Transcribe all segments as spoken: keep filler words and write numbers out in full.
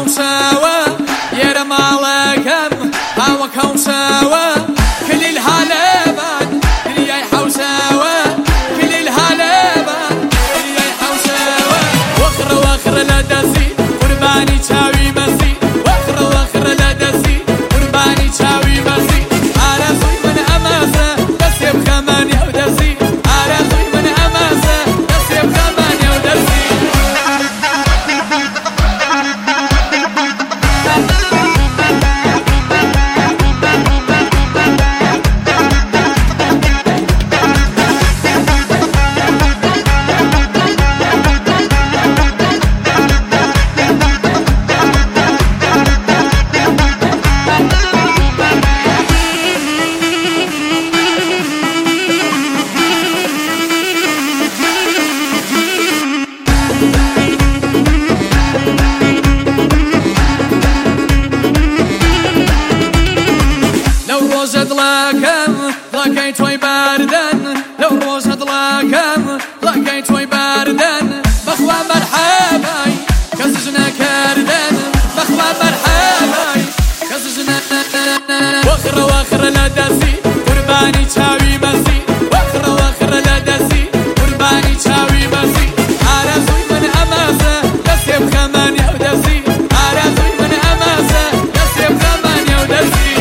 سوا يا مالكم هوا كون سوا كل الهلبان كل يا حوسوا كل الهلبان كل يا حوسوا وخر وخر لا دسي قرباني تاوي مسي وخر وخر لا دسي قرباني تاوي مسي على خوي من اماسه بس يبقى من يودسي على خوي من اماسه بس يبقى من يودسي لكم لقيت وي باردن لو روزة لكم لقيت وي باردن بخوة مرحباي كزجنا كاردن بخوة مرحباي كزجنا وخر وخر لا دسي قرباني تاوي مسي وخر وخر لا دسي قرباني تاوي مسي على خوي من اماسه بس يبقى من يودسي على خوي من اماسه بس يبقى من يودسي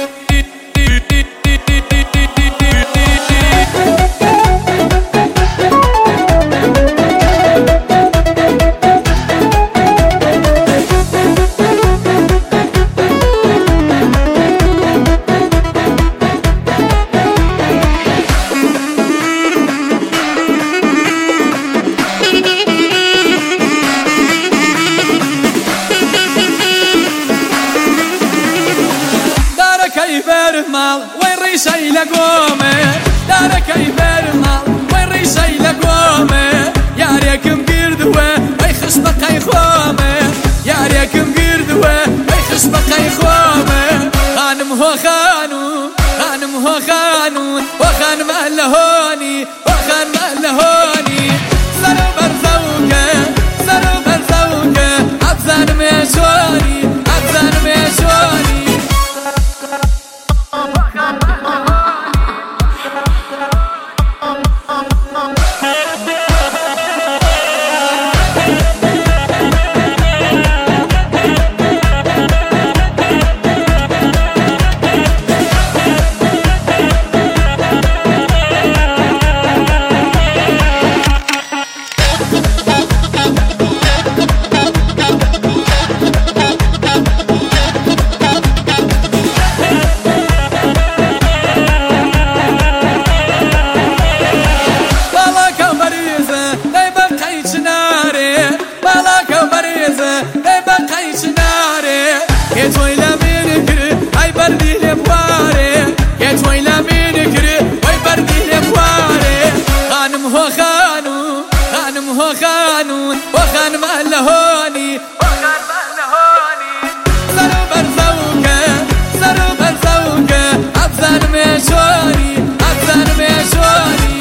مال وين ريشي لقومه دارك يبر مال وين ريشي لقومه يا ريكم قردوه وي خصبك يخومه يا ريكم قردوه وي خصبك يخومه خانم هو خانون خانم هو خانون وخان مهلهوني وخان مهلهوني زرو برزوكه زرو برزوكه عبزان ميشوني عبزان ميشوني يا تويلا من كري اي بردي لبواري يا تويلا من كري اي بردي لبواري خانم هو خانون خانم هو خانون وخان مهلهوني وخان مهلهوني زرو برزوكه زرو برزوكه عبزان ميشوني عبزان ميشوني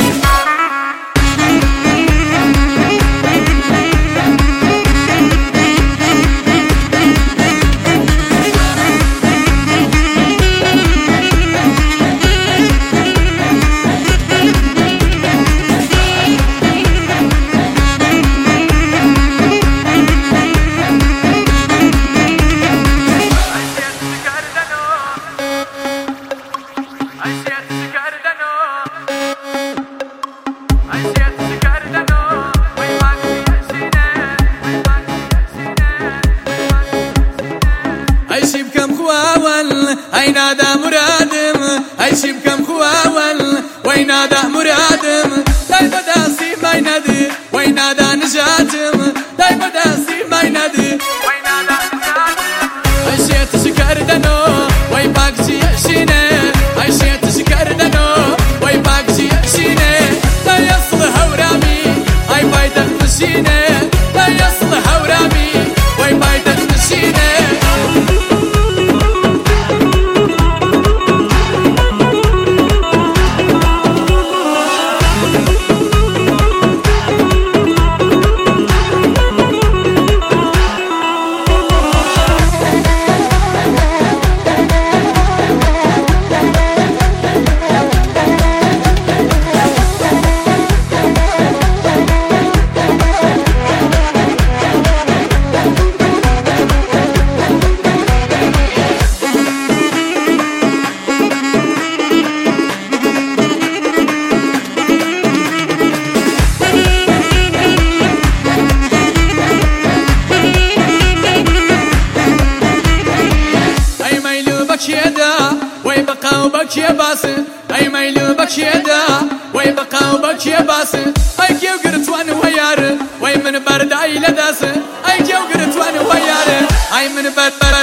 أي نادى مرادم أي شي بكم خواول وين نادى مرادم داي بداسي ما ينادي وين نادى نجاتم داي بداسي ما ينادي وين نادى نجاتم أي شي تشكر دنو وين باقي يشينه أي شي تشكر دنو وين باقي يشينه لا يصلح ورامي أي بايدك مشينه لا يصلح ورامي وين بايدك مشينه من بر